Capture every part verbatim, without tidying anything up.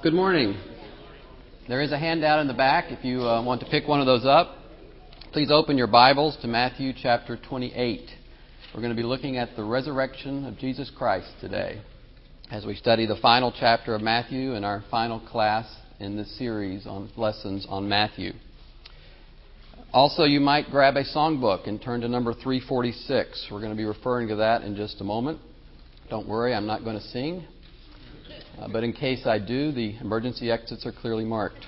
Good morning. There is a handout in the back if you uh, want to pick one of those up. Please open your Bibles to Matthew chapter twenty-eight. We're going to be looking at the resurrection of Jesus Christ today as we study the final chapter of Matthew in our final class in this series on lessons on Matthew. Also, you might grab a songbook and turn to number three forty-six. We're going to be referring to that in just a moment. Don't worry, I'm not going to sing. Uh, but in case I do, the emergency exits are clearly marked.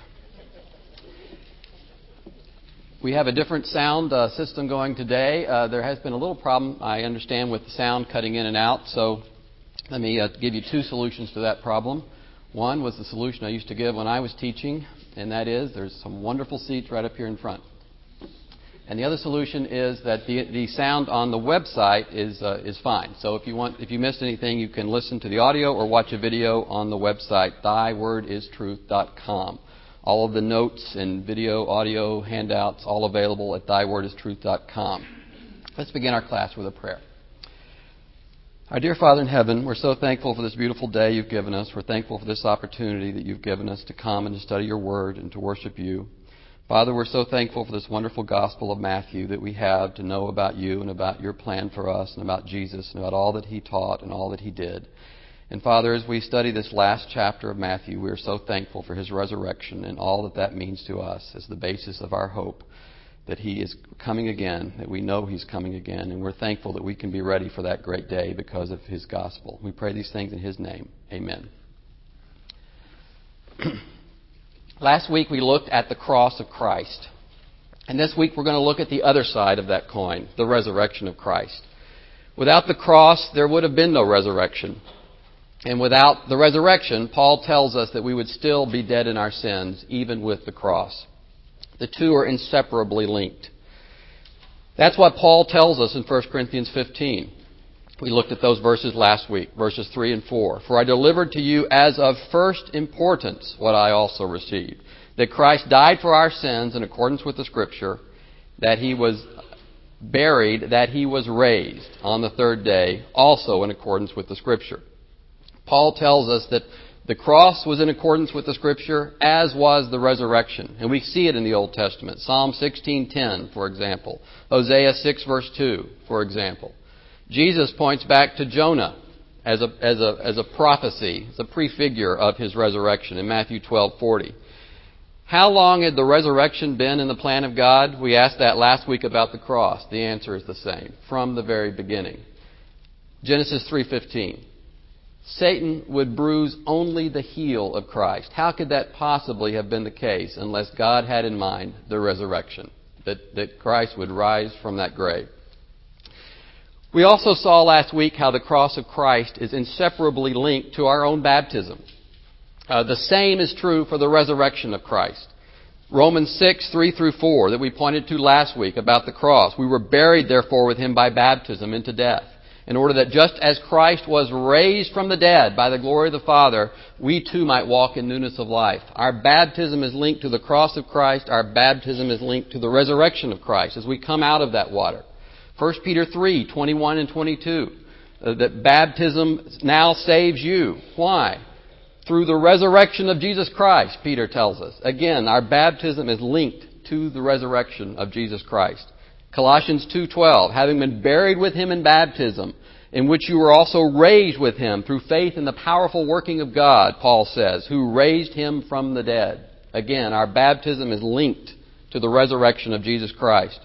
We have a different sound uh, system going today. Uh, there has been a little problem, I understand, with the sound cutting in and out. So let me uh, give you two solutions to that problem. One was the solution I used to give when I was teaching, and that is there's some wonderful seats right up here in front. And the other solution is that the the sound on the website is uh, is fine. So if you want, if you missed anything, you can listen to the audio or watch a video on the website thy word is truth dot com. All of the notes and video, audio, handouts, all available at thy word is truth dot com. Let's begin our class with a prayer. Our dear Father in heaven, we're so thankful for this beautiful day you've given us. We're thankful for this opportunity that you've given us to come and to study your word and to worship you. Father, we're so thankful for this wonderful gospel of Matthew that we have to know about you and about your plan for us and about Jesus and about all that he taught and all that he did. And Father, as we study this last chapter of Matthew, we are so thankful for his resurrection and all that that means to us as the basis of our hope that he is coming again, that we know he's coming again, and we're thankful that we can be ready for that great day because of his gospel. We pray these things in his name. Amen. Last week we looked at the cross of Christ. And this week we're going to look at the other side of that coin, the resurrection of Christ. Without the cross, there would have been no resurrection. And without the resurrection, Paul tells us that we would still be dead in our sins, even with the cross. The two are inseparably linked. That's what Paul tells us in First Corinthians fifteen. We looked at those verses last week, verses three and four. For I delivered to you as of first importance what I also received, that Christ died for our sins in accordance with the Scripture, that he was buried, that he was raised on the third day, also in accordance with the Scripture. Paul tells us that the cross was in accordance with the Scripture, as was the resurrection. And we see it in the Old Testament. Psalm sixteen ten, for example. Hosea six, verse two, for example. Jesus points back to Jonah as a, as a, as a prophecy, as a prefigure of his resurrection in Matthew twelve forty. How long had the resurrection been in the plan of God? We asked that last week about the cross. The answer is the same, from the very beginning. Genesis three fifteen. Satan would bruise only the heel of Christ. How could that possibly have been the case unless God had in mind the resurrection, that, that Christ would rise from that grave? We also saw last week how the cross of Christ is inseparably linked to our own baptism. Uh, the same is true for the resurrection of Christ. Romans six, three through four, that we pointed to last week about the cross. We were buried, therefore, with him by baptism into death, in order that just as Christ was raised from the dead by the glory of the Father, we too might walk in newness of life. Our baptism is linked to the cross of Christ. Our baptism is linked to the resurrection of Christ as we come out of that water. First Peter three, twenty-one and twenty-two, uh, that baptism now saves you. Why? Through the resurrection of Jesus Christ, Peter tells us. Again, our baptism is linked to the resurrection of Jesus Christ. Colossians two twelve, having been buried with him in baptism, in which you were also raised with him through faith in the powerful working of God, Paul says, who raised him from the dead. Again, our baptism is linked to the resurrection of Jesus Christ.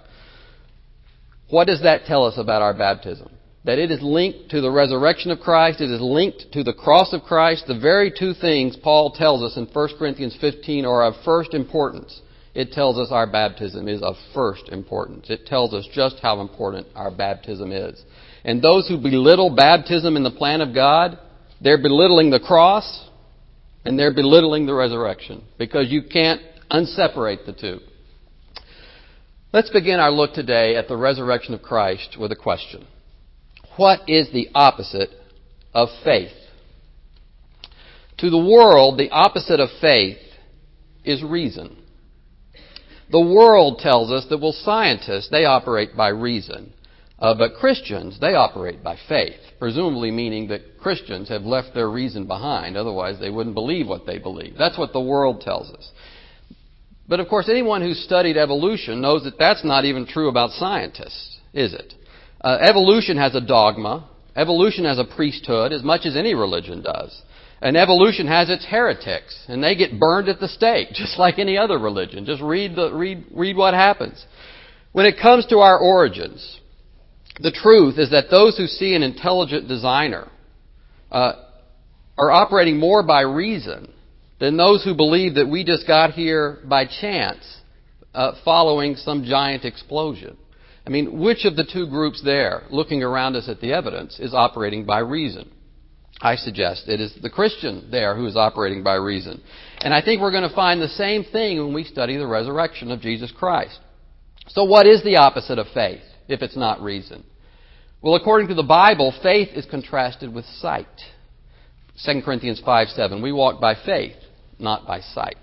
What does that tell us about our baptism? That it is linked to the resurrection of Christ. It is linked to the cross of Christ. The very two things Paul tells us in First Corinthians fifteen are of first importance. It tells us our baptism is of first importance. It tells us just how important our baptism is. And those who belittle baptism in the plan of God, they're belittling the cross and they're belittling the resurrection, because you can't unseparate the two. Let's begin our look today at the resurrection of Christ with a question. What is the opposite of faith? To the world, the opposite of faith is reason. The world tells us that, well, scientists, they operate by reason. Uh, but Christians, they operate by faith, presumably meaning that Christians have left their reason behind. Otherwise, they wouldn't believe what they believe. That's what the world tells us. But of course, anyone who's studied evolution knows that that's not even true about scientists, is it? Uh, evolution has a dogma. Evolution has a priesthood as much as any religion does. And evolution has its heretics, and they get burned at the stake, just like any other religion. Just read the read read what happens. When it comes to our origins, the truth is that those who see an intelligent designer uh, are operating more by reason than those who believe that we just got here by chance, uh, following some giant explosion. I mean, which of the two groups there, looking around us at the evidence, is operating by reason? I suggest it is the Christian there who is operating by reason. And I think we're going to find the same thing when we study the resurrection of Jesus Christ. So what is the opposite of faith, if it's not reason? Well, according to the Bible, faith is contrasted with sight. Second Corinthians five seven, we walk by faith, not by sight.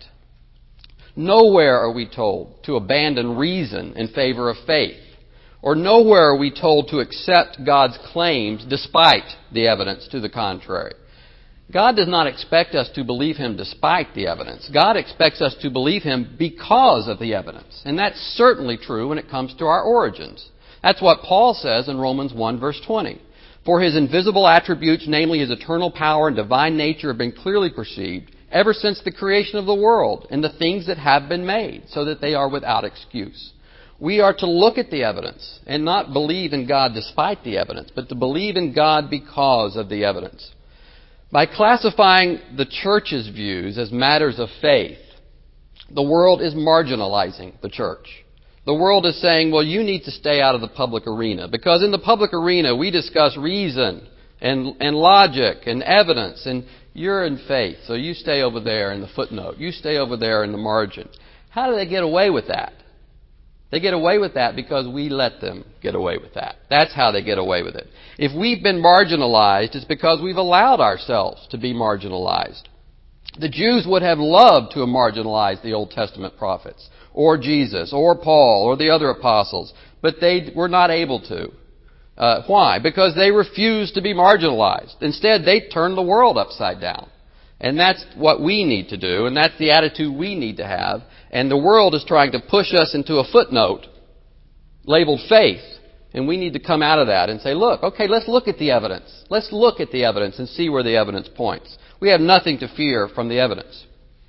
Nowhere are we told to abandon reason in favor of faith. Or nowhere are we told to accept God's claims despite the evidence to the contrary. God does not expect us to believe Him despite the evidence. God expects us to believe Him because of the evidence. And that's certainly true when it comes to our origins. That's what Paul says in Romans one verse twenty. For His invisible attributes, namely His eternal power and divine nature, have been clearly perceived ever since the creation of the world and the things that have been made, so that they are without excuse. We are to look at the evidence and not believe in God despite the evidence, but to believe in God because of the evidence. By classifying the church's views as matters of faith, the world is marginalizing the church. The world is saying, well, you need to stay out of the public arena, because in the public arena we discuss reason and, and logic and evidence, and you're in faith, so you stay over there in the footnote. You stay over there in the margin. How do they get away with that? They get away with that because we let them get away with that. That's how they get away with it. If we've been marginalized, it's because we've allowed ourselves to be marginalized. The Jews would have loved to have marginalized the Old Testament prophets, or Jesus, or Paul, or the other apostles, but they were not able to. Uh, why? Because they refused to be marginalized. Instead, they turned the world upside down. And that's what we need to do, and that's the attitude we need to have. And the world is trying to push us into a footnote labeled faith. And we need to come out of that and say, look, okay, let's look at the evidence. Let's look at the evidence and see where the evidence points. We have nothing to fear from the evidence.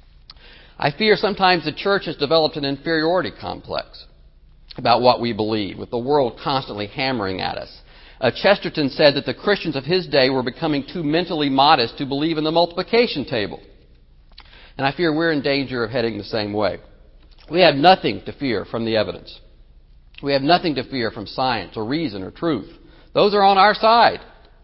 I fear sometimes the church has developed an inferiority complex about what we believe, with the world constantly hammering at us. Uh, Chesterton said that the Christians of his day were becoming too mentally modest to believe in the multiplication table. And I fear we're in danger of heading the same way. We have nothing to fear from the evidence. We have nothing to fear from science or reason or truth. Those are on our side.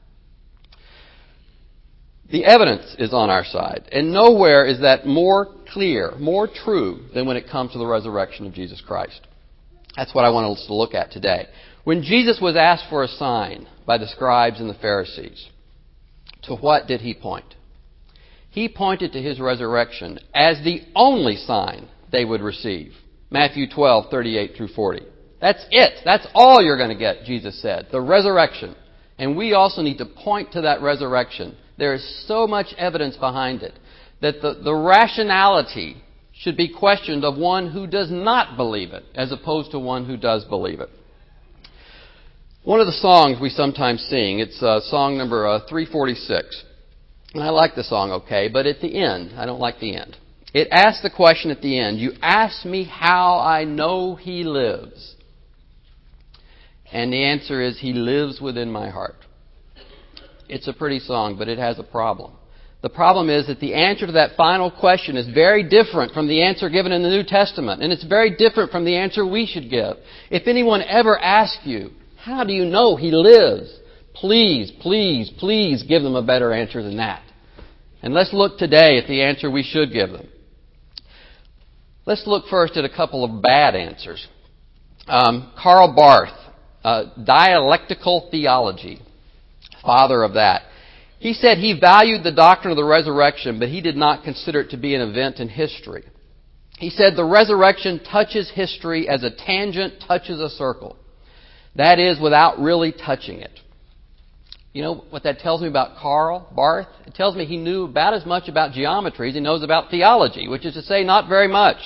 The evidence is on our side. And nowhere is that more clear, more true than when it comes to the resurrection of Jesus Christ. That's what I want us to look at today. When Jesus was asked for a sign by the scribes and the Pharisees, to what did He point? He pointed to His resurrection as the only sign they would receive. Matthew twelve, thirty-eight through forty. That's it. That's all you're going to get, Jesus said. The resurrection. And we also need to point to that resurrection. There is so much evidence behind it that the, the rationality should be questioned of one who does not believe it as opposed to one who does believe it. One of the songs we sometimes sing, it's uh, song number uh, three forty-six. And I like the song, okay, but at the end, I don't like the end. It asks the question at the end, you ask me how I know He lives. And the answer is, He lives within my heart. It's a pretty song, but it has a problem. The problem is that the answer to that final question is very different from the answer given in the New Testament. And it's very different from the answer we should give. If anyone ever asks you, how do you know He lives? Please, please, please give them a better answer than that. And let's look today at the answer we should give them. Let's look first at a couple of bad answers. Um, Karl Barth, uh, dialectical theology, father of that. He said he valued the doctrine of the resurrection, but he did not consider it to be an event in history. He said the resurrection touches history as a tangent touches a circle. That is, without really touching it. You know what that tells me about Karl Barth? It tells me he knew about as much about geometry as he knows about theology, which is to say, not very much.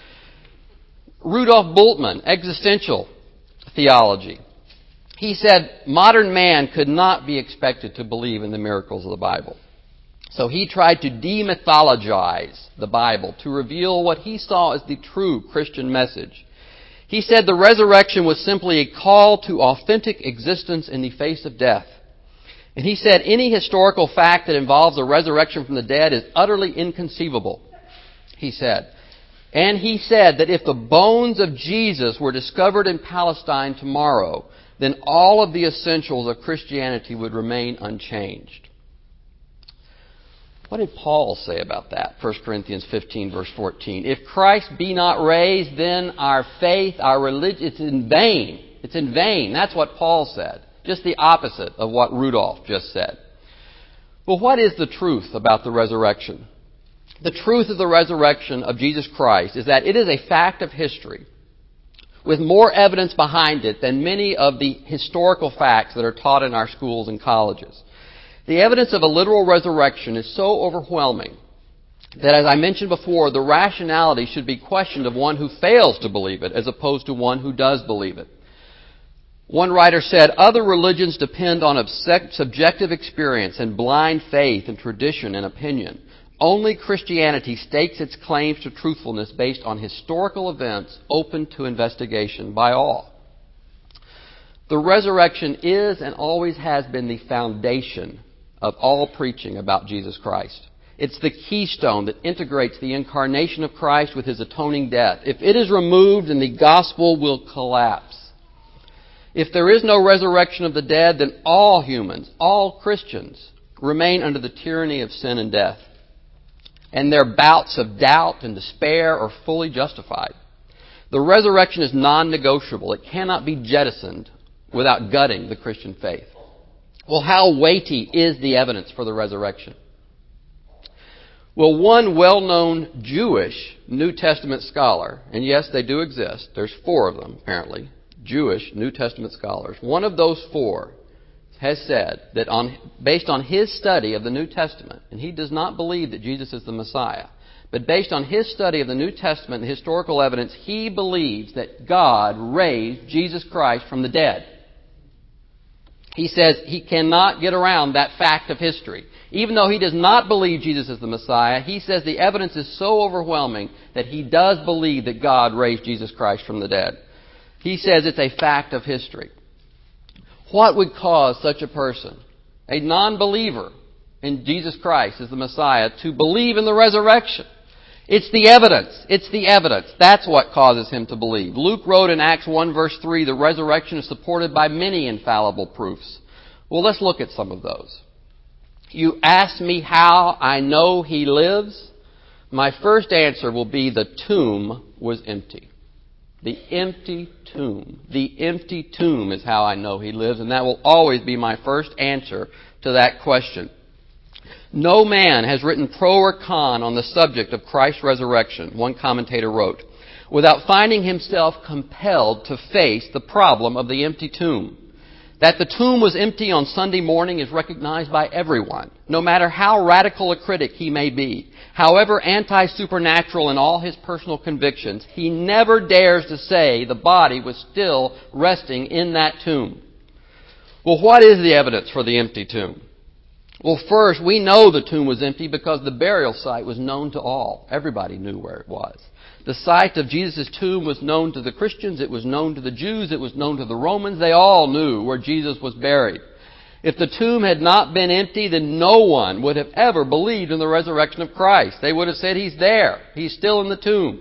Rudolf Bultmann, existential theology. He said modern man could not be expected to believe in the miracles of the Bible. So he tried to demythologize the Bible to reveal what he saw as the true Christian message. He said the resurrection was simply a call to authentic existence in the face of death. And he said any historical fact that involves a resurrection from the dead is utterly inconceivable, he said. And he said that if the bones of Jesus were discovered in Palestine tomorrow, then all of the essentials of Christianity would remain unchanged. What did Paul say about that? First Corinthians fifteen, verse fourteen. If Christ be not raised, then our faith, our religion, it's in vain. It's in vain. That's what Paul said. Just the opposite of what Rudolf just said. Well, what is the truth about the resurrection? The truth of the resurrection of Jesus Christ is that it is a fact of history with more evidence behind it than many of the historical facts that are taught in our schools and colleges. The evidence of a literal resurrection is so overwhelming that, as I mentioned before, the rationality should be questioned of one who fails to believe it as opposed to one who does believe it. One writer said, other religions depend on subjective experience and blind faith and tradition and opinion. Only Christianity stakes its claims to truthfulness based on historical events open to investigation by all. The resurrection is and always has been the foundation of all preaching about Jesus Christ. It's the keystone that integrates the incarnation of Christ with His atoning death. If it is removed, then the gospel will collapse. If there is no resurrection of the dead, then all humans, all Christians, remain under the tyranny of sin and death. And their bouts of doubt and despair are fully justified. The resurrection is non-negotiable. It cannot be jettisoned without gutting the Christian faith. Well, how weighty is the evidence for the resurrection? Well, one well-known Jewish New Testament scholar, and yes, they do exist, there's four of them apparently, Jewish New Testament scholars. One of those four has said that on, based on his study of the New Testament, and he does not believe that Jesus is the Messiah, but based on his study of the New Testament and historical evidence, he believes that God raised Jesus Christ from the dead. He says he cannot get around that fact of history. Even though he does not believe Jesus is the Messiah, he says the evidence is so overwhelming that he does believe that God raised Jesus Christ from the dead. He says it's a fact of history. What would cause such a person, a non-believer in Jesus Christ as the Messiah, to believe in the resurrection? It's the evidence. It's the evidence. That's what causes him to believe. Luke wrote in Acts one verse three, the resurrection is supported by many infallible proofs. Well, let's look at some of those. You ask me how I know He lives? My first answer will be the tomb was empty. The empty tomb. The empty tomb is how I know He lives, and that will always be my first answer to that question. No man has written pro or con on the subject of Christ's resurrection, one commentator wrote, without finding himself compelled to face the problem of the empty tomb. That the tomb was empty on Sunday morning is recognized by everyone, no matter how radical a critic he may be. However anti-supernatural in all his personal convictions, he never dares to say the body was still resting in that tomb. Well, what is the evidence for the empty tomb? Well, first, we know the tomb was empty because the burial site was known to all. Everybody knew where it was. The site of Jesus' tomb was known to the Christians. It was known to the Jews. It was known to the Romans. They all knew where Jesus was buried. If the tomb had not been empty, then no one would have ever believed in the resurrection of Christ. They would have said, He's there. He's still in the tomb.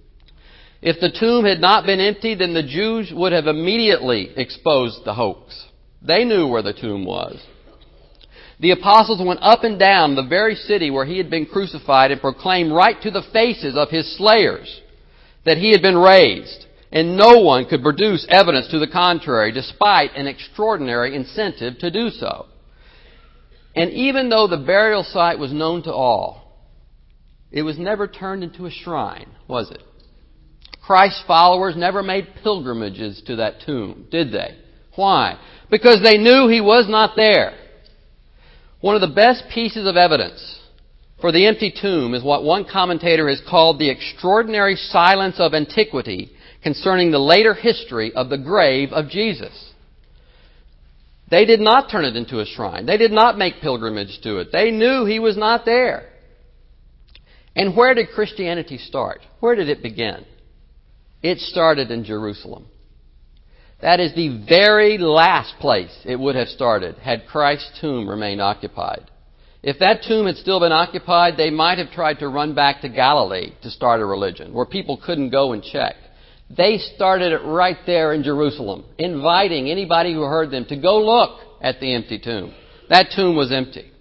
If the tomb had not been empty, then the Jews would have immediately exposed the hoax. They knew where the tomb was. The apostles went up and down the very city where He had been crucified and proclaimed right to the faces of His slayers that He had been raised. And no one could produce evidence to the contrary, despite an extraordinary incentive to do so. And even though the burial site was known to all, it was never turned into a shrine, was it? Christ's followers never made pilgrimages to that tomb, did they? Why? Because they knew he was not there. One of the best pieces of evidence for the empty tomb is what one commentator has called the extraordinary silence of antiquity concerning the later history of the grave of Jesus. They did not turn it into a shrine. They did not make pilgrimage to it. They knew he was not there. And where did Christianity start? Where did it begin? It started in Jerusalem. That is the very last place it would have started had Christ's tomb remained occupied. If that tomb had still been occupied, they might have tried to run back to Galilee to start a religion where people couldn't go and check. They started it right there in Jerusalem, inviting anybody who heard them to go look at the empty tomb. That tomb was empty.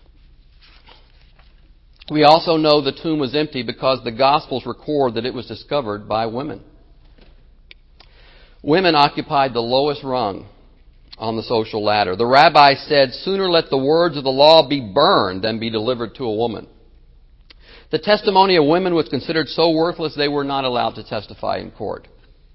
We also know the tomb was empty because the Gospels record that it was discovered by women. Women occupied the lowest rung on the social ladder. The rabbi said, "Sooner let the words of the law be burned than be delivered to a woman." The testimony of women was considered so worthless they were not allowed to testify in court.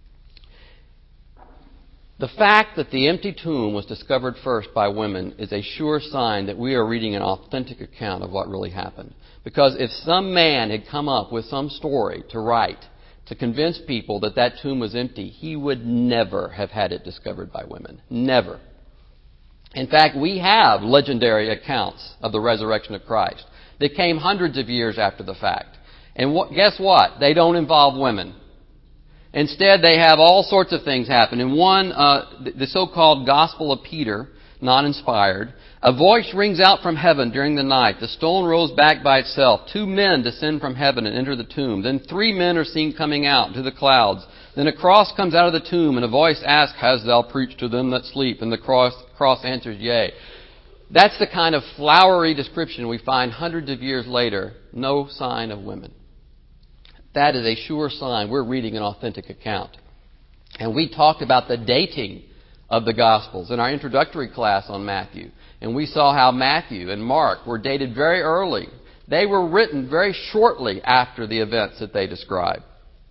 The fact that the empty tomb was discovered first by women is a sure sign that we are reading an authentic account of what really happened. Because if some man had come up with some story to write to convince people that that tomb was empty, he would never have had it discovered by women. Never. In fact, we have legendary accounts of the resurrection of Christ that came hundreds of years after the fact. And what, guess what? They don't involve women. Instead, they have all sorts of things happen. In one, uh, the so-called Gospel of Peter, non-inspired, a voice rings out from heaven during the night. The stone rolls back by itself. Two men descend from heaven and enter the tomb. Then three men are seen coming out to the clouds. Then a cross comes out of the tomb, and a voice asks, "Hast thou preached to them that sleep?" And the cross, cross answers, "Yea." That's the kind of flowery description we find hundreds of years later. No sign of women. That is a sure sign we're reading an authentic account. And we talked about the dating of the Gospels in our introductory class on Matthew. And we saw how Matthew and Mark were dated very early. They were written very shortly after the events that they describe.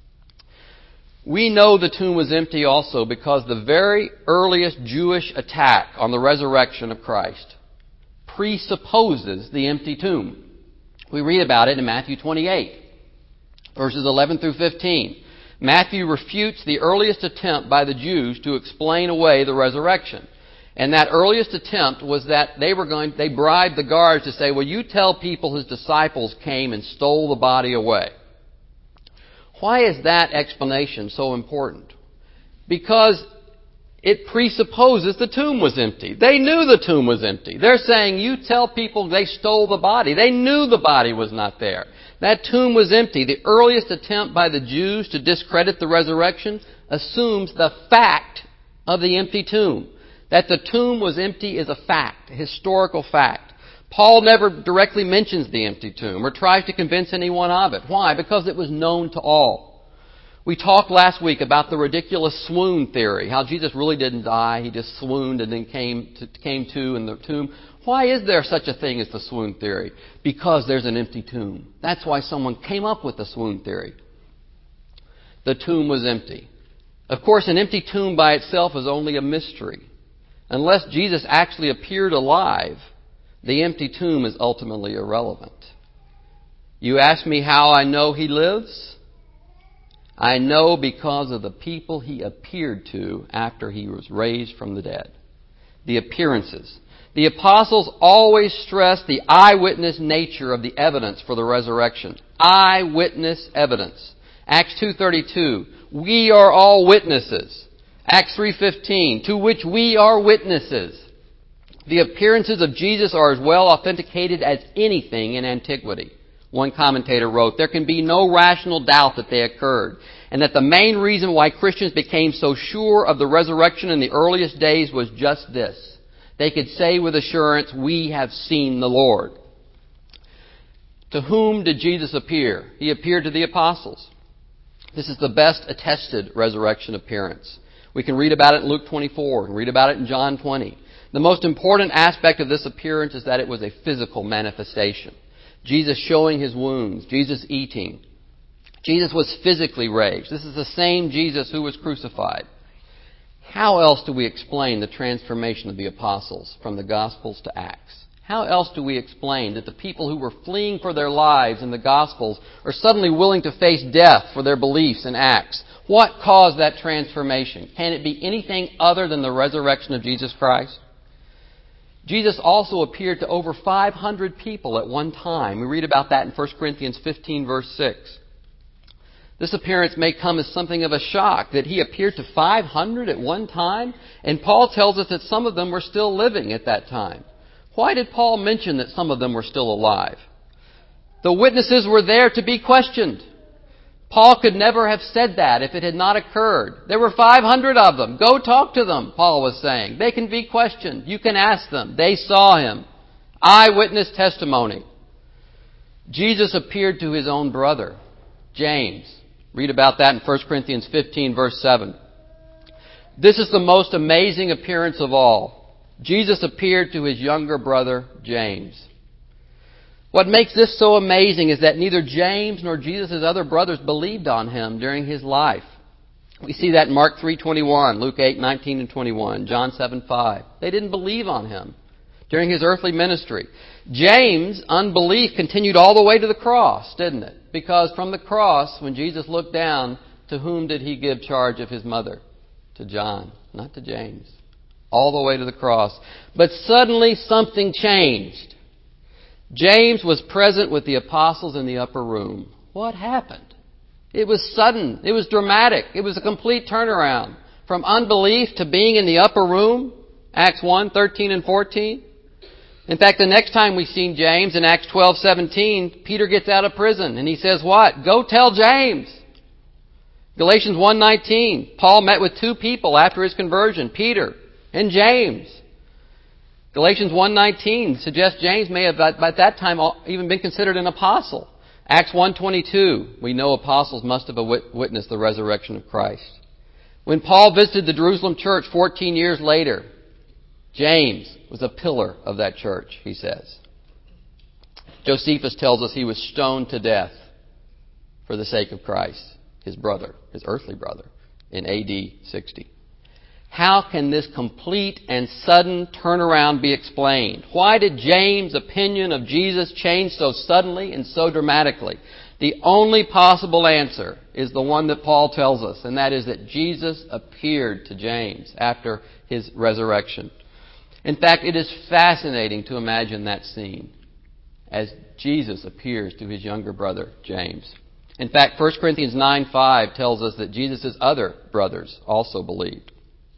We know the tomb was empty also because the very earliest Jewish attack on the resurrection of Christ presupposes the empty tomb. We read about it in Matthew twenty-eight, verses eleven through fifteen. Matthew refutes the earliest attempt by the Jews to explain away the resurrection. And that earliest attempt was that they were going, they bribed the guards to say, "Well, you tell people his disciples came and stole the body away." Why is that explanation so important? Because it presupposes the tomb was empty. They knew the tomb was empty. They're saying, you tell people they stole the body. They knew the body was not there. That tomb was empty. The earliest attempt by the Jews to discredit the resurrection assumes the fact of the empty tomb. That the tomb was empty is a fact, a historical fact. Paul never directly mentions the empty tomb or tries to convince anyone of it. Why? Because it was known to all. We talked last week about the ridiculous swoon theory, how Jesus really didn't die. He just swooned and then came to, came to in the tomb. Why is there such a thing as the swoon theory? Because there's an empty tomb. That's why someone came up with the swoon theory. The tomb was empty. Of course, an empty tomb by itself is only a mystery. Unless Jesus actually appeared alive, the empty tomb is ultimately irrelevant. You ask me how I know he lives? I know because of the people he appeared to after he was raised from the dead. The appearances. The apostles always stress the eyewitness nature of the evidence for the resurrection. Eyewitness evidence. Acts two thirty-two, we are all witnesses. Acts three fifteen, to which we are witnesses. The appearances of Jesus are as well authenticated as anything in antiquity. One commentator wrote, there can be no rational doubt that they occurred, and that the main reason why Christians became so sure of the resurrection in the earliest days was just this. They could say with assurance, we have seen the Lord. To whom did Jesus appear? He appeared to the apostles. This is the best attested resurrection appearance. We can read about it in Luke twenty-four, and read about it in John twenty. The most important aspect of this appearance is that it was a physical manifestation. Jesus showing his wounds, Jesus eating. Jesus was physically raised. This is the same Jesus who was crucified. How else do we explain the transformation of the apostles from the Gospels to Acts? How else do we explain that the people who were fleeing for their lives in the Gospels are suddenly willing to face death for their beliefs in Acts? What caused that transformation? Can it be anything other than the resurrection of Jesus Christ? Jesus also appeared to over five hundred people at one time. We read about that in First Corinthians fifteen, verse six. This appearance may come as something of a shock, that he appeared to five hundred at one time, and Paul tells us that some of them were still living at that time. Why did Paul mention that some of them were still alive? The witnesses were there to be questioned. Paul could never have said that if it had not occurred. There were five hundred of them. Go talk to them, Paul was saying. They can be questioned. You can ask them. They saw him. Eyewitness testimony. Jesus appeared to his own brother, James. Read about that in First Corinthians fifteen, verse seven. This is the most amazing appearance of all. Jesus appeared to his younger brother, James. What makes this so amazing is that neither James nor Jesus' other brothers believed on him during his life. We see that in Mark three twenty-one, Luke eight nineteen and twenty-one, John seven five. They didn't believe on him during his earthly ministry. James' unbelief continued all the way to the cross, didn't it? Because from the cross, when Jesus looked down, to whom did he give charge of his mother? To John, not to James. All the way to the cross. But suddenly something changed. James was present with the apostles in the upper room. What happened? It was sudden. It was dramatic. It was a complete turnaround. From unbelief to being in the upper room. Acts one, thirteen and fourteen. In fact, the next time we see James in Acts twelve, seventeen, Peter gets out of prison and he says what? Go tell James. Galatians one, nineteen, Paul met with two people after his conversion, Peter and James. Galatians one nineteen suggests James may have by that time even been considered an apostle. Acts one twenty-two, we know apostles must have witnessed the resurrection of Christ. When Paul visited the Jerusalem church fourteen years later, James was a pillar of that church, he says. Josephus tells us he was stoned to death for the sake of Christ, his brother, his earthly brother, in A D sixty. How can this complete and sudden turnaround be explained? Why did James' opinion of Jesus change so suddenly and so dramatically? The only possible answer is the one that Paul tells us, and that is that Jesus appeared to James after his resurrection. In fact, it is fascinating to imagine that scene as Jesus appears to his younger brother, James. In fact, First Corinthians nine five tells us that Jesus' other brothers also believed.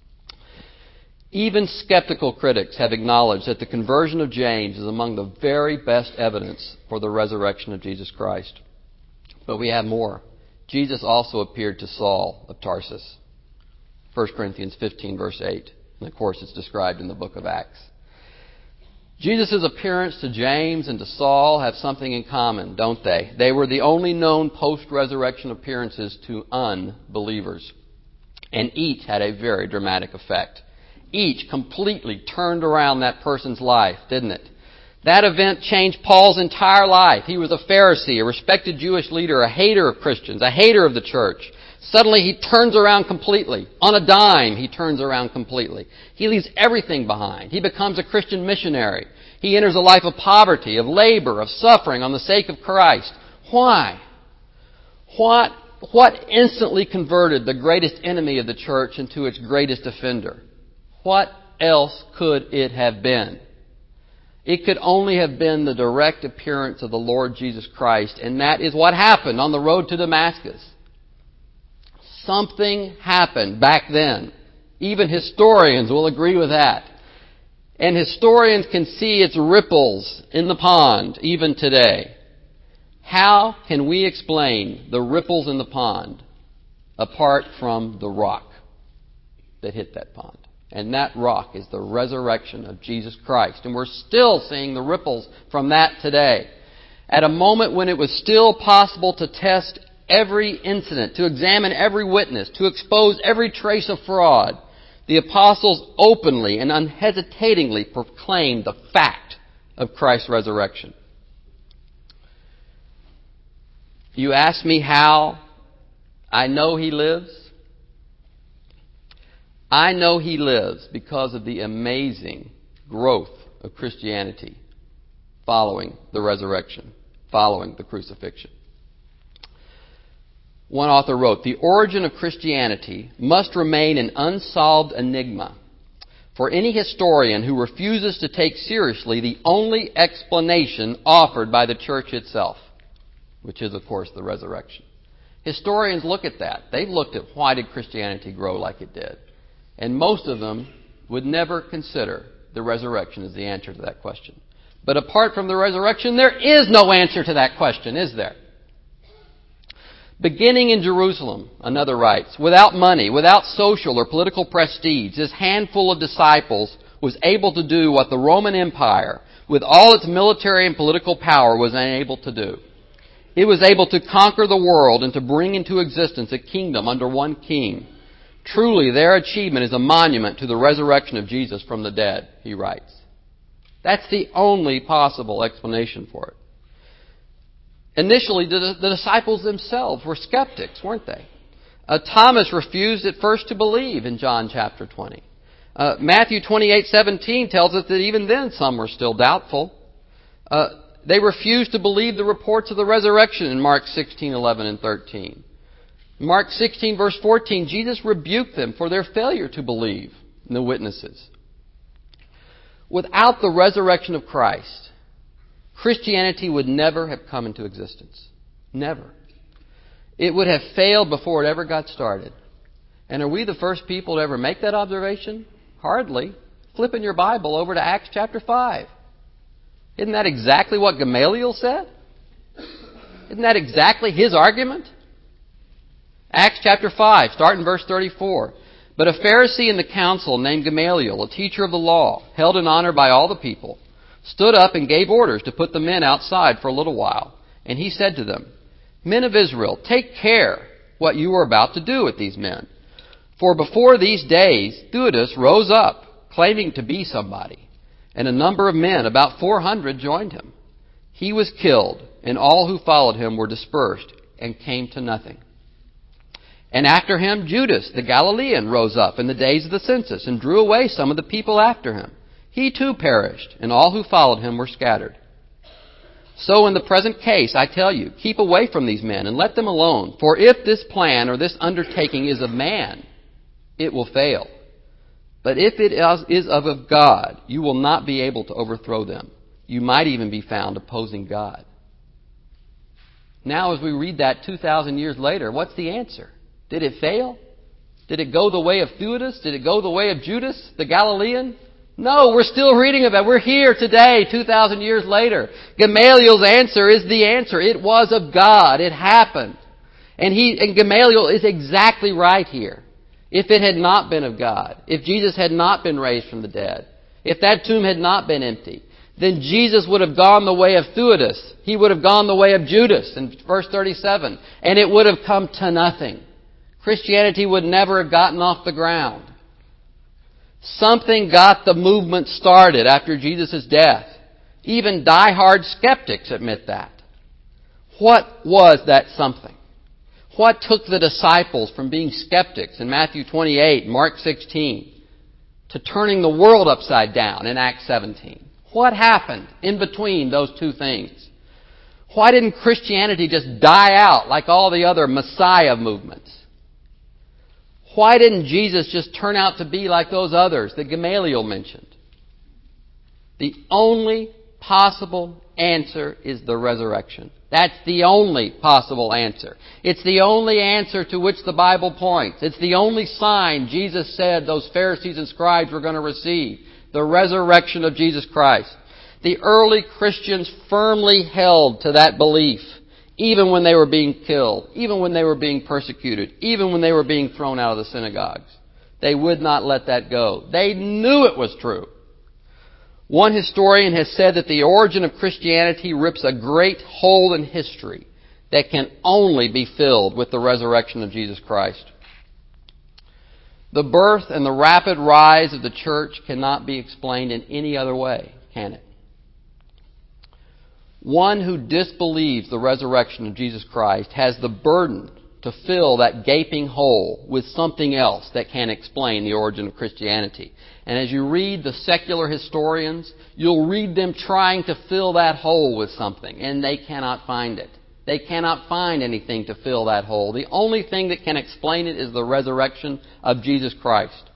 Even skeptical critics have acknowledged that the conversion of James is among the very best evidence for the resurrection of Jesus Christ. But we have more. Jesus also appeared to Saul of Tarsus. First Corinthians fifteen, verse eight. And of course, it's described in the book of Acts. Jesus' appearance to James and to Saul have something in common, don't they? They were the only known post-resurrection appearances to unbelievers. And each had a very dramatic effect. Each completely turned around that person's life, didn't it? That event changed Paul's entire life. He was a Pharisee, a respected Jewish leader, a hater of Christians, a hater of the church. Suddenly he turns around completely. On a dime, he turns around completely. He leaves everything behind. He becomes a Christian missionary. He enters a life of poverty, of labor, of suffering on the sake of Christ. Why? What, what instantly converted the greatest enemy of the church into its greatest offender? What else could it have been? It could only have been the direct appearance of the Lord Jesus Christ, and that is what happened on the road to Damascus. Something happened back then. Even historians will agree with that. And historians can see its ripples in the pond even today. How can we explain the ripples in the pond apart from the rock that hit that pond? And that rock is the resurrection of Jesus Christ. And we're still seeing the ripples from that today. At a moment when it was still possible to test every incident, to examine every witness, to expose every trace of fraud, the apostles openly and unhesitatingly proclaimed the fact of Christ's resurrection. You ask me how I know He lives? I know he lives because of the amazing growth of Christianity following the resurrection, following the crucifixion. One author wrote, "The origin of Christianity must remain an unsolved enigma for any historian who refuses to take seriously the only explanation offered by the church itself," which is, of course, the resurrection. Historians look at that. They've looked at why did Christianity grow like it did. And most of them would never consider the resurrection as the answer to that question. But apart from the resurrection, there is no answer to that question, is there? Beginning in Jerusalem, another writes, without money, without social or political prestige, this handful of disciples was able to do what the Roman Empire, with all its military and political power, was unable to do. It was able to conquer the world and to bring into existence a kingdom under one king. Truly, their achievement is a monument to the resurrection of Jesus from the dead, he writes. That's the only possible explanation for it. Initially, the, the disciples themselves were skeptics, weren't they? Uh, Thomas refused at first to believe in John chapter twenty. Uh, Matthew twenty-eight seventeen tells us that even then some were still doubtful. Uh, they refused to believe the reports of the resurrection in Mark sixteen eleven and thirteen. Mark sixteen verse fourteen, Jesus rebuked them for their failure to believe in the witnesses. Without the resurrection of Christ, Christianity would never have come into existence. Never. It would have failed before it ever got started. And are we the first people to ever make that observation? Hardly. Flip in your Bible over to Acts chapter five. Isn't that exactly what Gamaliel said? Isn't that exactly his argument? Acts chapter five, start in verse thirty-four. But a Pharisee in the council named Gamaliel, a teacher of the law, held in honor by all the people, stood up and gave orders to put the men outside for a little while. And he said to them, Men of Israel, take care what you are about to do with these men. For before these days, Theudas rose up, claiming to be somebody, and a number of men, about four hundred, joined him. He was killed, and all who followed him were dispersed and came to nothing. And after him, Judas the Galilean rose up in the days of the census and drew away some of the people after him. He too perished, and all who followed him were scattered. So in the present case, I tell you, keep away from these men and let them alone. For if this plan or this undertaking is of man, it will fail. But if it is of God, you will not be able to overthrow them. You might even be found opposing God. Now as we read that two thousand years later, what's the answer? Did it fail? Did it go the way of Theudas? Did it go the way of Judas the Galilean? No, we're still reading about it. We're here today, two thousand years later. Gamaliel's answer is the answer. It was of God. It happened. And he and Gamaliel is exactly right here. If it had not been of God, if Jesus had not been raised from the dead, if that tomb had not been empty, then Jesus would have gone the way of Theudas. He would have gone the way of Judas in verse thirty-seven. And it would have come to nothing. Christianity would never have gotten off the ground. Something got the movement started after Jesus' death. Even die-hard skeptics admit that. What was that something? What took the disciples from being skeptics in Matthew twenty-eight, Mark sixteen, to turning the world upside down in Acts seventeen? What happened in between those two things? Why didn't Christianity just die out like all the other Messiah movements? Why didn't Jesus just turn out to be like those others that Gamaliel mentioned? The only possible answer is the resurrection. That's the only possible answer. It's the only answer to which the Bible points. It's the only sign Jesus said those Pharisees and scribes were going to receive. The resurrection of Jesus Christ. The early Christians firmly held to that belief. Even when they were being killed, even when they were being persecuted, even when they were being thrown out of the synagogues. They would not let that go. They knew it was true. One historian has said that the origin of Christianity rips a great hole in history that can only be filled with the resurrection of Jesus Christ. The birth and the rapid rise of the church cannot be explained in any other way, can it? One who disbelieves the resurrection of Jesus Christ has the burden to fill that gaping hole with something else that can explain the origin of Christianity. And as you read the secular historians, you'll read them trying to fill that hole with something, and they cannot find it. They cannot find anything to fill that hole. The only thing that can explain it is the resurrection of Jesus Christ.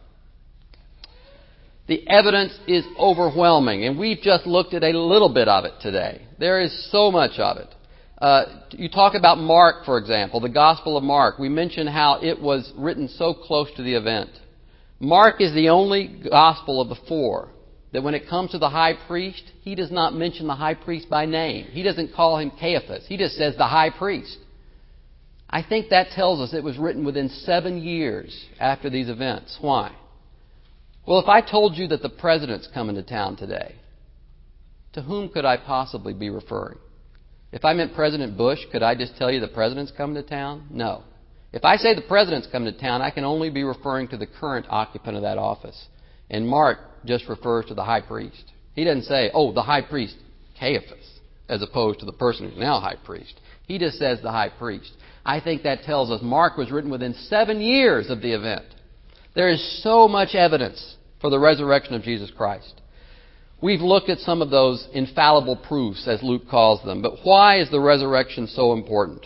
The evidence is overwhelming, and we've just looked at a little bit of it today. There is so much of it. Uh, you talk about Mark, for example, the Gospel of Mark. We mentioned how it was written so close to the event. Mark is the only Gospel of the four that when it comes to the high priest, he does not mention the high priest by name. He doesn't call him Caiaphas. He just says the high priest. I think that tells us it was written within seven years after these events. Why? Well, if I told you that the president's coming to town today, to whom could I possibly be referring? If I meant President Bush, could I just tell you the president's coming to town? No. If I say the president's coming to town, I can only be referring to the current occupant of that office. And Mark just refers to the high priest. He doesn't say, oh, the high priest, Caiaphas, as opposed to the person who's now high priest. He just says the high priest. I think that tells us Mark was written within seven years of the event. There is so much evidence for the resurrection of Jesus Christ. We've looked at some of those infallible proofs, as Luke calls them. But why is the resurrection so important?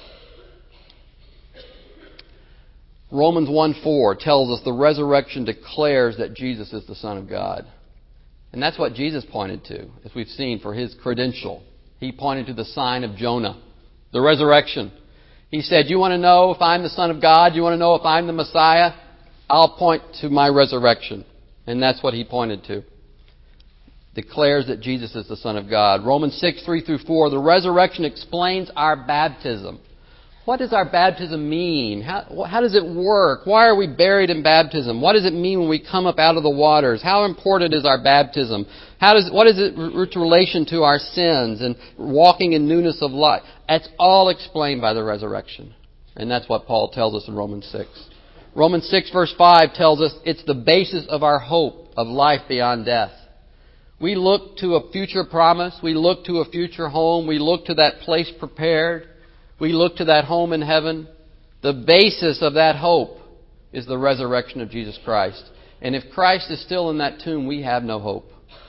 Romans one four tells us the resurrection declares that Jesus is the Son of God. And that's what Jesus pointed to, as we've seen, for his credential. He pointed to the sign of Jonah, the resurrection. He said, you want to know if I'm the Son of God? You want to know if I'm the Messiah? I'll point to my resurrection. And that's what he pointed to. Declares that Jesus is the Son of God. Romans six three through four, the resurrection explains our baptism. What does our baptism mean? How, how does it work? Why are we buried in baptism? What does it mean when we come up out of the waters? How important is our baptism? How does, what is it in relation to our sins and walking in newness of life? That's all explained by the resurrection. And that's what Paul tells us in Romans six. Romans six verse five tells us it's the basis of our hope of life beyond death. We look to a future promise. We look to a future home. We look to that place prepared. We look to that home in heaven. The basis of that hope is the resurrection of Jesus Christ. And if Christ is still in that tomb, we have no hope.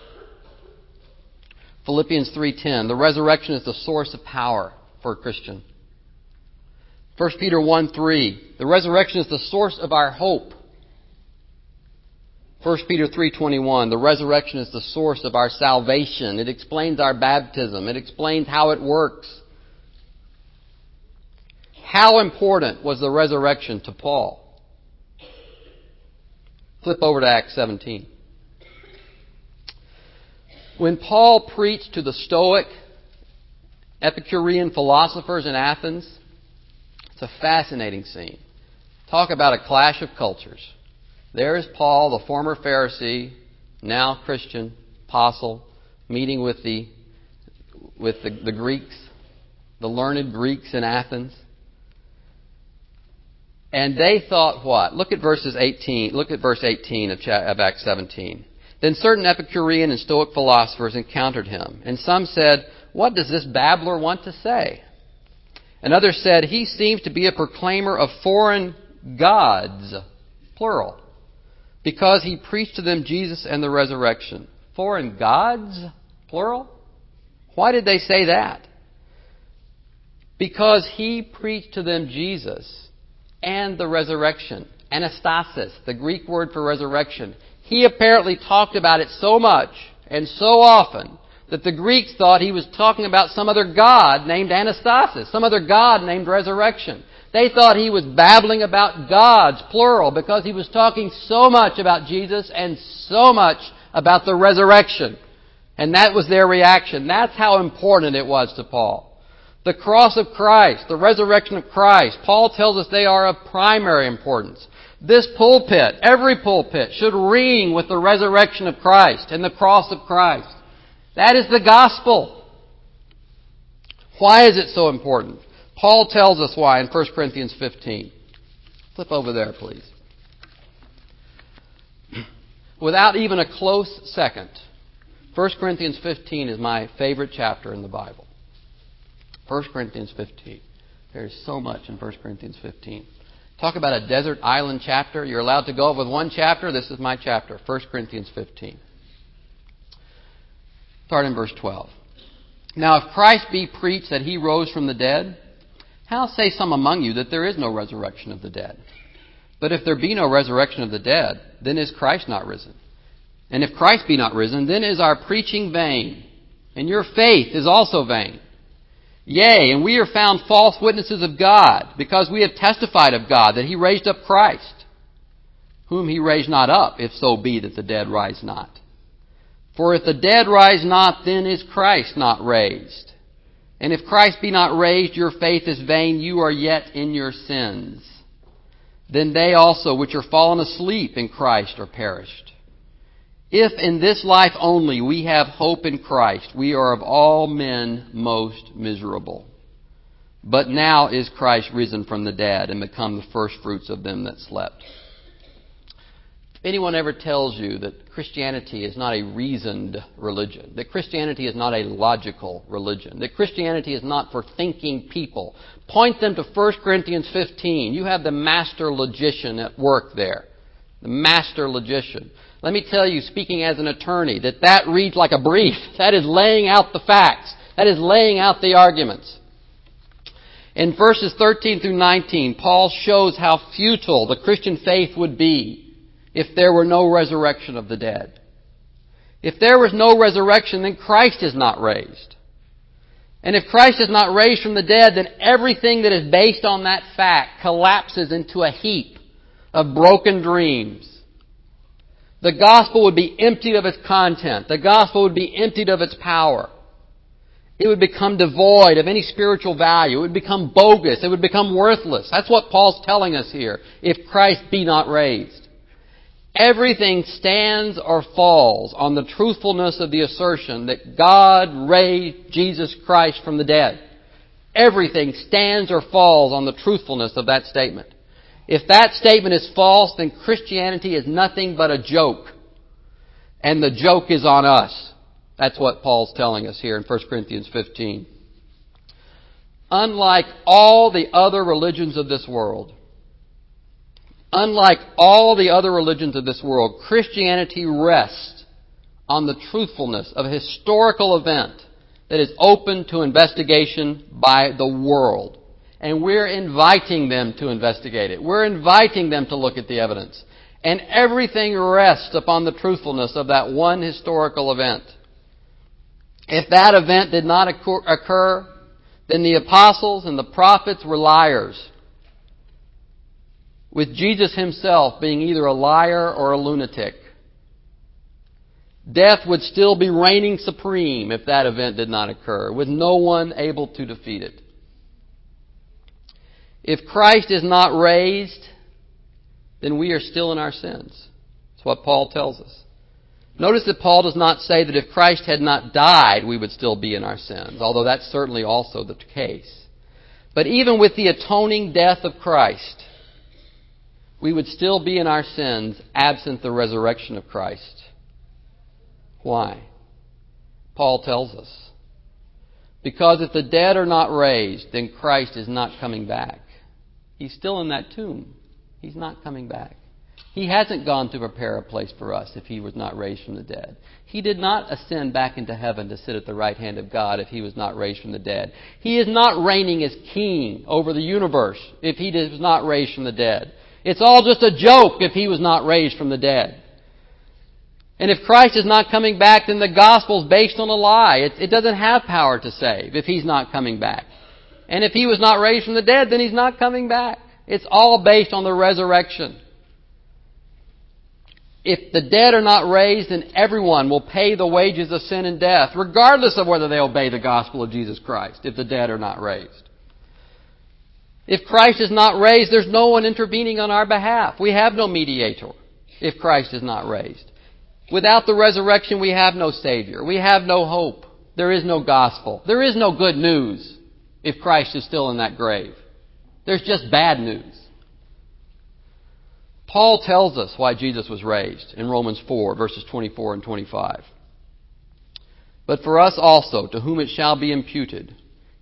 Philippians three ten, the resurrection is the source of power for a Christian. First Peter one three, the resurrection is the source of our hope. First Peter three twenty-one, the resurrection is the source of our salvation. It explains our baptism. It explains how it works. How important was the resurrection to Paul? Flip over to Acts seventeen. When Paul preached to the Stoic, Epicurean philosophers in Athens, it's a fascinating scene. Talk about a clash of cultures. There is Paul, the former Pharisee, now Christian apostle, meeting with the with the, the Greeks, the learned Greeks in Athens. And they thought what? Look at verses eighteen. Look at verse eighteen of, of Acts seventeen. Then certain Epicurean and Stoic philosophers encountered him, and some said, "What does this babbler want to say?" And others said, "He seems to be a proclaimer of foreign gods," plural, because he preached to them Jesus and the resurrection. Foreign gods, plural? Why did they say that? Because he preached to them Jesus and the resurrection. Anastasis, the Greek word for resurrection. He apparently talked about it so much and so often that the Greeks thought he was talking about some other god named Anastasis, some other god named resurrection. They thought he was babbling about gods, plural, because he was talking so much about Jesus and so much about the resurrection. And that was their reaction. That's how important it was to Paul. The cross of Christ, the resurrection of Christ, Paul tells us they are of primary importance. This pulpit, every pulpit, should ring with the resurrection of Christ and the cross of Christ. That is the gospel. Why is it so important? Paul tells us why in First Corinthians fifteen. Flip over there, please. Without even a close second, First Corinthians fifteen is my favorite chapter in the Bible. First Corinthians fifteen. There's so much in First Corinthians fifteen. Talk about a desert island chapter. You're allowed to go with one chapter. This is my chapter, First Corinthians fifteen. Start in verse twelve. Now if Christ be preached that he rose from the dead, how say some among you that there is no resurrection of the dead? But if there be no resurrection of the dead, then is Christ not risen? And if Christ be not risen, then is our preaching vain, and your faith is also vain. Yea, and we are found false witnesses of God, because we have testified of God that he raised up Christ, whom he raised not up, if so be that the dead rise not. For if the dead rise not, then is Christ not raised. And if Christ be not raised, your faith is vain, you are yet in your sins. Then they also which are fallen asleep in Christ are perished. If in this life only we have hope in Christ, we are of all men most miserable. But now is Christ risen from the dead and become the firstfruits of them that slept. If anyone ever tells you that Christianity is not a reasoned religion, that Christianity is not a logical religion, that Christianity is not for thinking people, point them to First Corinthians fifteen. You have the master logician at work there. The master logician. Let me tell you, speaking as an attorney, that that reads like a brief. That is laying out the facts. That is laying out the arguments. In verses thirteen through nineteen, Paul shows how futile the Christian faith would be if there were no resurrection of the dead. If there was no resurrection, then Christ is not raised. And if Christ is not raised from the dead, then everything that is based on that fact collapses into a heap of broken dreams. The gospel would be emptied of its content. The gospel would be emptied of its power. It would become devoid of any spiritual value. It would become bogus. It would become worthless. That's what Paul's telling us here. If Christ be not raised. Everything stands or falls on the truthfulness of the assertion that God raised Jesus Christ from the dead. Everything stands or falls on the truthfulness of that statement. If that statement is false, then Christianity is nothing but a joke. And the joke is on us. That's what Paul's telling us here in First Corinthians fifteen. Unlike all the other religions of this world, unlike all the other religions of this world, Christianity rests on the truthfulness of a historical event that is open to investigation by the world. And we're inviting them to investigate it. We're inviting them to look at the evidence. And everything rests upon the truthfulness of that one historical event. If that event did not occur, then the apostles and the prophets were liars, with Jesus himself being either a liar or a lunatic. Death would still be reigning supreme if that event did not occur, with no one able to defeat it. If Christ is not raised, then we are still in our sins. That's what Paul tells us. Notice that Paul does not say that if Christ had not died, we would still be in our sins, although that's certainly also the case. But even with the atoning death of Christ, we would still be in our sins absent the resurrection of Christ. Why? Paul tells us. Because if the dead are not raised, then Christ is not coming back. He's still in that tomb. He's not coming back. He hasn't gone to prepare a place for us if he was not raised from the dead. He did not ascend back into heaven to sit at the right hand of God if he was not raised from the dead. He is not reigning as king over the universe if he was not raised from the dead. It's all just a joke if he was not raised from the dead. And if Christ is not coming back, then the gospel is based on a lie. It, it doesn't have power to save if he's not coming back. And if he was not raised from the dead, then he's not coming back. It's all based on the resurrection. If the dead are not raised, then everyone will pay the wages of sin and death, regardless of whether they obey the gospel of Jesus Christ, if the dead are not raised. If Christ is not raised, there's no one intervening on our behalf. We have no mediator if Christ is not raised. Without the resurrection, we have no Savior. We have no hope. There is no gospel. There is no good news if Christ is still in that grave. There's just bad news. Paul tells us why Jesus was raised in Romans four, verses twenty-four and twenty-five. But for us also, to whom it shall be imputed,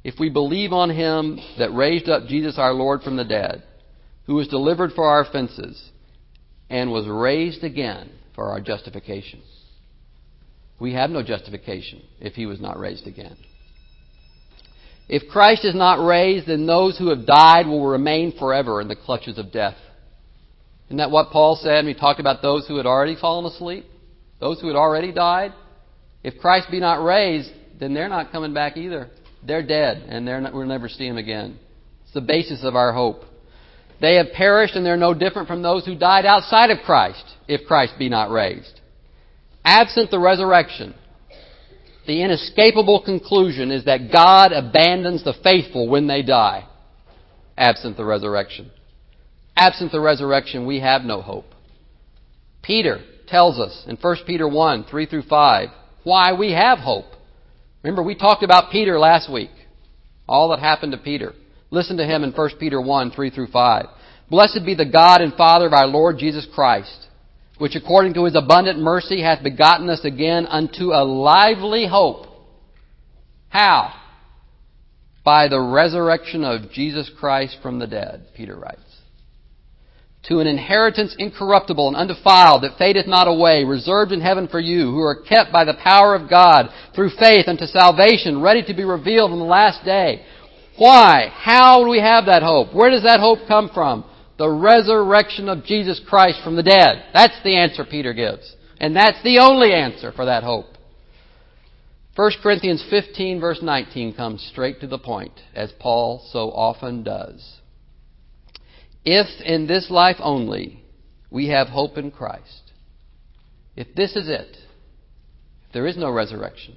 if we believe on Him that raised up Jesus our Lord from the dead, who was delivered for our offenses, and was raised again for our justification. We have no justification if He was not raised again. If Christ is not raised, then those who have died will remain forever in the clutches of death. Isn't that what Paul said when he talked about those who had already fallen asleep? Those who had already died? If Christ be not raised, then they're not coming back either. They're dead, and they're not, we'll never see Him again. It's the basis of our hope. They have perished, and they're no different from those who died outside of Christ, if Christ be not raised. Absent the resurrection, the inescapable conclusion is that God abandons the faithful when they die. Absent the resurrection. Absent the resurrection, we have no hope. Peter tells us in First Peter one, three through five, why we have hope. Remember, we talked about Peter last week. All that happened to Peter. Listen to him in First Peter one, three through five. Blessed be the God and Father of our Lord Jesus Christ, which according to His abundant mercy hath begotten us again unto a lively hope. How? By the resurrection of Jesus Christ from the dead, Peter writes. To an inheritance incorruptible and undefiled that fadeth not away, reserved in heaven for you, who are kept by the power of God through faith unto salvation, ready to be revealed in the last day. Why? How do we have that hope? Where does that hope come from? The resurrection of Jesus Christ from the dead. That's the answer Peter gives. And that's the only answer for that hope. First Corinthians fifteen verse nineteen comes straight to the point, as Paul so often does. If in this life only we have hope in Christ, if this is it, if there is no resurrection,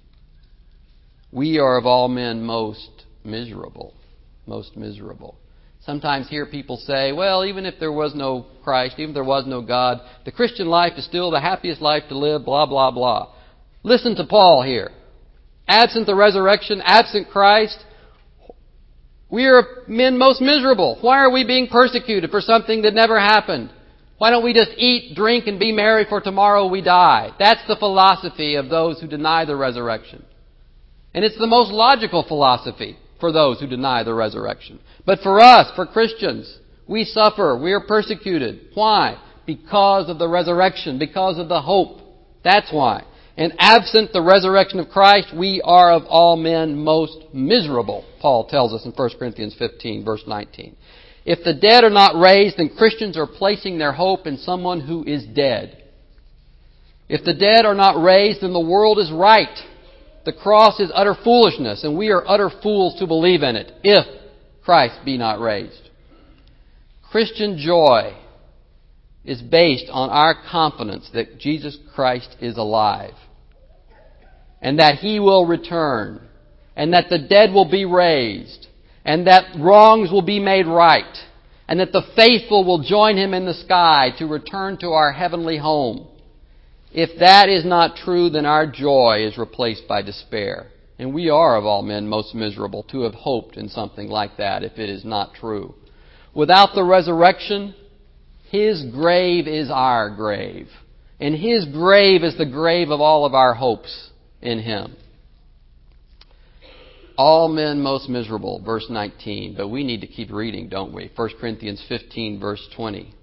we are of all men most miserable, most miserable. Sometimes hear people say, well, even if there was no Christ, even if there was no God, the Christian life is still the happiest life to live, blah, blah, blah. Listen to Paul here. Absent the resurrection, absent Christ, we are men most miserable. Why are we being persecuted for something that never happened? Why don't we just eat, drink, and be merry, for tomorrow we die? That's the philosophy of those who deny the resurrection. And it's the most logical philosophy for those who deny the resurrection. But for us, for Christians, we suffer, we are persecuted. Why? Because of the resurrection, because of the hope. That's why. And absent the resurrection of Christ, we are of all men most miserable, Paul tells us in First Corinthians fifteen, verse nineteen. If the dead are not raised, then Christians are placing their hope in someone who is dead. If the dead are not raised, then the world is right. The cross is utter foolishness, and we are utter fools to believe in it, if Christ be not raised. Christian joy is based on our confidence that Jesus Christ is alive, and that He will return, and that the dead will be raised, and that wrongs will be made right, and that the faithful will join Him in the sky to return to our heavenly home. If that is not true, then our joy is replaced by despair. And we are of all men most miserable to have hoped in something like that if it is not true. Without the resurrection, His grave is our grave. And His grave is the grave of all of our hopes in Him. All men most miserable, verse nineteen. But we need to keep reading, don't we? First Corinthians fifteen, verse twenty.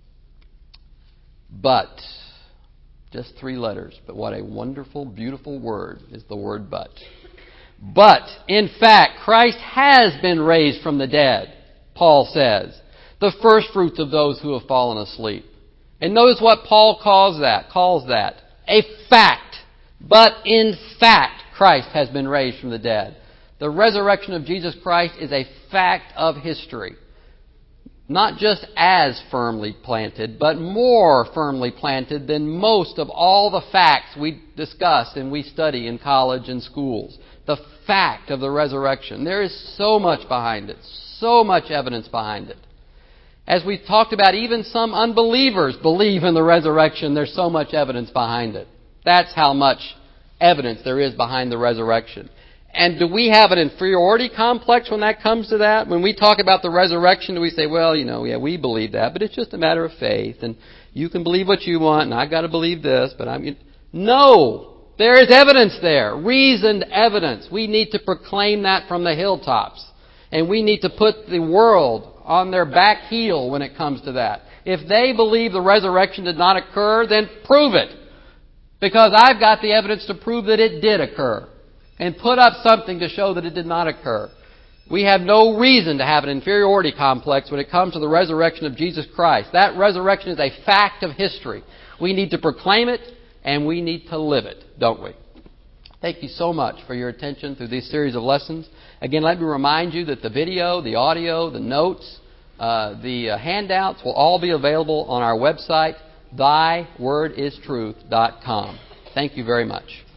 But, just three letters, but what a wonderful, beautiful word is the word but. But, in fact, Christ has been raised from the dead, Paul says. The first fruits of those who have fallen asleep. And notice what Paul calls that, calls that. A fact. But in fact, Christ has been raised from the dead. The resurrection of Jesus Christ is a fact of history. Not just as firmly planted, but more firmly planted than most of all the facts we discuss and we study in college and schools. The fact of the resurrection. There is so much behind it. So much evidence behind it. As we've talked about, even some unbelievers believe in the resurrection. There's so much evidence behind it. That's how much evidence there is behind the resurrection. And do we have an inferiority complex when that comes to that? When we talk about the resurrection, do we say, well, you know, yeah, we believe that, but it's just a matter of faith, and you can believe what you want, and I've got to believe this, but I'm... No! There is evidence there, reasoned evidence. We need to proclaim that from the hilltops. And we need to put the world on their back heel when it comes to that. If they believe the resurrection did not occur, then prove it. Because I've got the evidence to prove that it did occur. And put up something to show that it did not occur. We have no reason to have an inferiority complex when it comes to the resurrection of Jesus Christ. That resurrection is a fact of history. We need to proclaim it, and we need to live it, don't we? Thank you so much for your attention through this series of lessons. Again, let me remind you that the video, the audio, the notes, uh, the uh, handouts will all be available on our website, thy word is truth dot com. Thank you very much.